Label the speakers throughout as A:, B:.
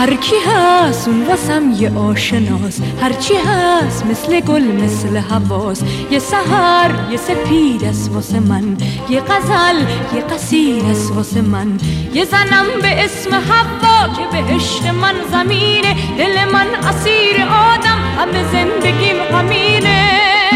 A: هر کی هست اون واسم یه آشناس، هرچی هست مثل گل مثل حواس. یه سحر یه سپید است واسه من، یه غزل یه قصید است واسه من. یه زنم به اسم حوا که بهشت من زمینه، دل من اسیر آدم همه زندگیم همینه.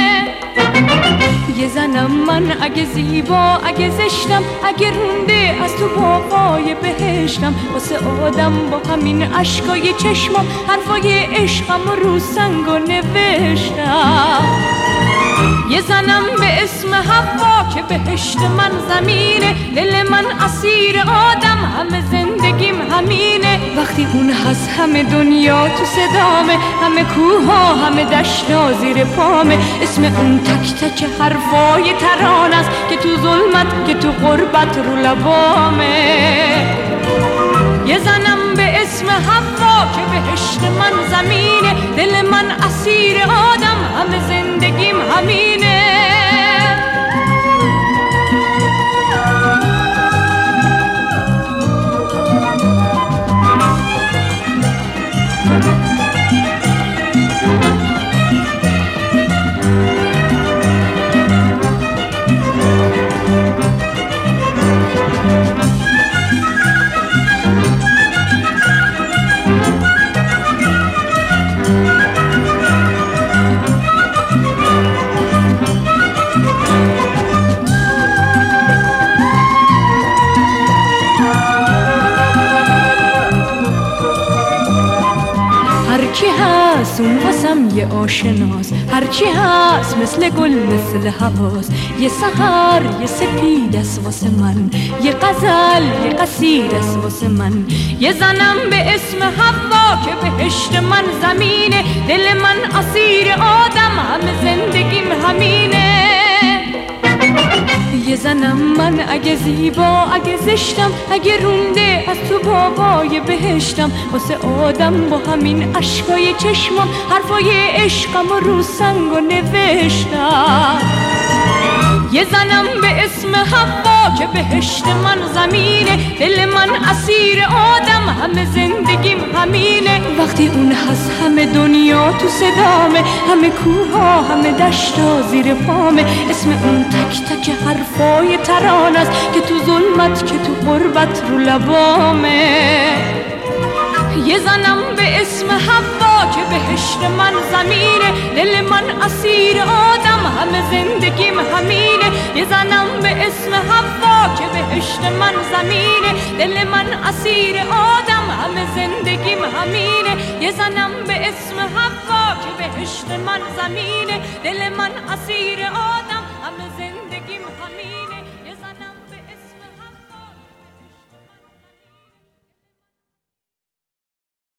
A: یه زنم من اگه زیبا اگه زشتم، اگه رونده از تو باقای بهشتم. واسه آدم با همین عشقای چشمم حرفای عشقم رو سنگو نوشتم. یه زنم به اسم حوا که بهشت من زمینه، دل من اسیر آدم همه زندگیم همینه. وقتی اون هست همه دنیا تو صدامه، همه کوها همه دشتا زیر پامه. اسم اون تک تک حرفای ترانه است که تو ظلمت که تو غربت رو لبامه. یه زنم به اسم حوا که بهشت من زمینه، دل من اسیر آدم همه زندگیم همینه. هرچی هست اون واسم یه آشناس، هرچی هست مثل گل مثل حواس. یه سحر یه سپید است واسه من، یه غزل یه قصید است واسه من. یه زنم به اسم حوا که بهشت من زمینه، دل من اسیر آدم همه زندگیم همینه. یه زنم من اگه زیبا اگه زشتم، اگه رونده از تو باقای بهشتم. واسه آدم با همین عشقای چشمم حرفای عشقم رو سنگو نوشتم. یه زنم به اسم حوا که بهشت من زمینه، دل من اسیر آدم همه زندگیم همینه. وقتی اون هست همه دنیا تو صدامه، همه کوها همه دشتا زیر پامه. اسم اون تک تک حرفای ترانه است که تو ظلمت که تو غربت رو لبامه. یه زنم به اسم حوا که بهشت من زمینه، دل من اسیر آدم همه زندگیم همینه. یه زنم به اسم حوا که بهشت من زمینه، دل من اسیر آدم همه زندگیم همینه. یه زنم به اسم حوا که بهشت من زمینه، دل من اسیر آدم همه زندگیم